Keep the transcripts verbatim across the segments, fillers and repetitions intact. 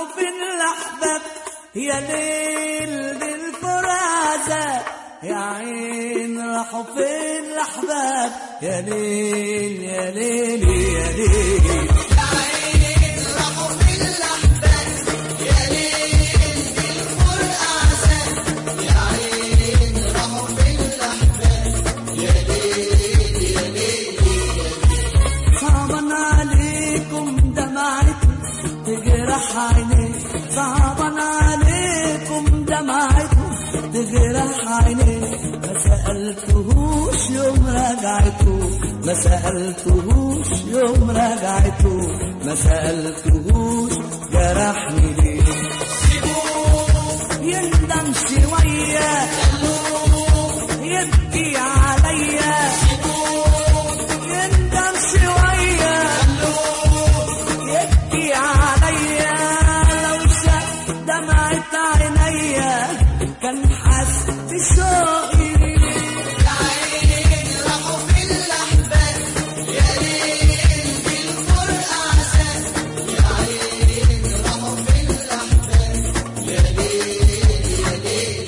راحوا فين الأحباب يا ليل بالفرازة، يا عين راحوا فين الأحباب يا ليل يا ليل يا ليل. صعبا عليكم دمعته تجرح عينيه، ما سألتهوش يوم رجعته، ما سألتهوش يوم رجعته، ما سألتهوش جرحني ليه. يندم شوية يبكي عليا، يندم شوية يبكي عليا، دمعت عينيا كان حس بشوقي. يا عين راحوا في الأحباب يا ليل بالفرقة عسى، يا عين راحوا في الأحباب يا ليل يا ليل.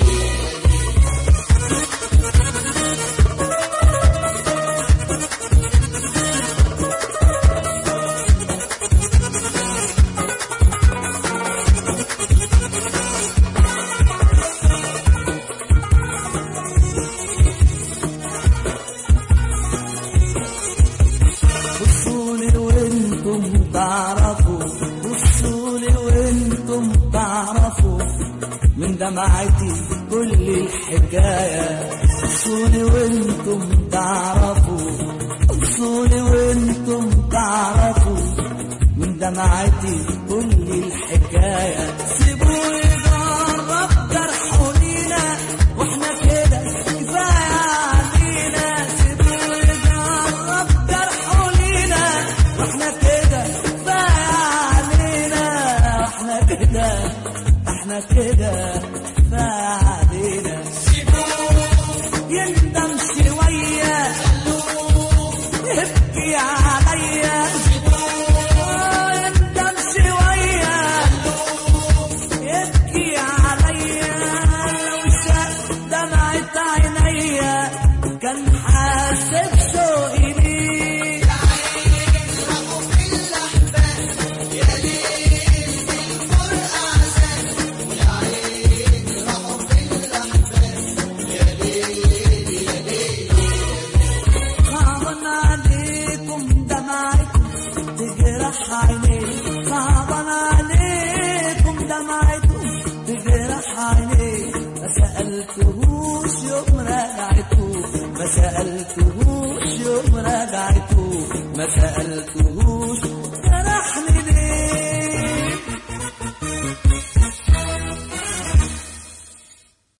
بصولي وانتم تعرفوا، بصولي وانتم تعرفوا من دمعتي كل الحكاية، بصولي وانتم تعرفوا، بصولي وانتم تعرفوا من دمعتي كل الحكاية. سيبوا يجرب جرحوا لينا واحنا كده كفاية علينا، سيبوا يجرب جرحوا لينا واحنا كده كفاية علينا، واحنا كده احنا كده كفاية علينا. يندم شوية يبكي عليا، يندم شوية يبكي عليا، لو شاف دمعت عينيا كان حاسب شوقي ليه. يا عين راحوا في الأحباب يا ليل بالفرقة عسى، يا عين راحوا في الأحباب يا ليل يا ليل. صعبا عليكم دمعتكم تجرح عينيه، صعبا عليكم دمعتكم تجرح عينيه، ما سألتهوش يوم رجعته، ما سألتهوش يوم رجعته، ما سألتهوش